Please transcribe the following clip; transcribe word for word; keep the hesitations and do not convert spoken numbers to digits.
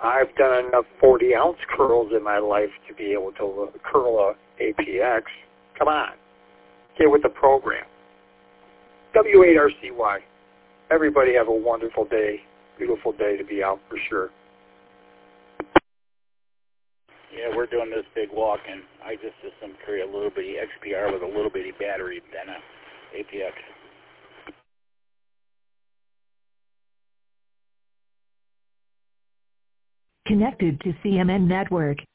I've done enough forty-ounce curls in my life to be able to curl a A P X. Come on. Get with the program. W eight R C Y. Everybody have a wonderful day. Beautiful day to be out for sure. Yeah, we're doing this big walk, and I just system carry a little bitty X P R with a little bitty battery than a A P X. Connected to C M N Network.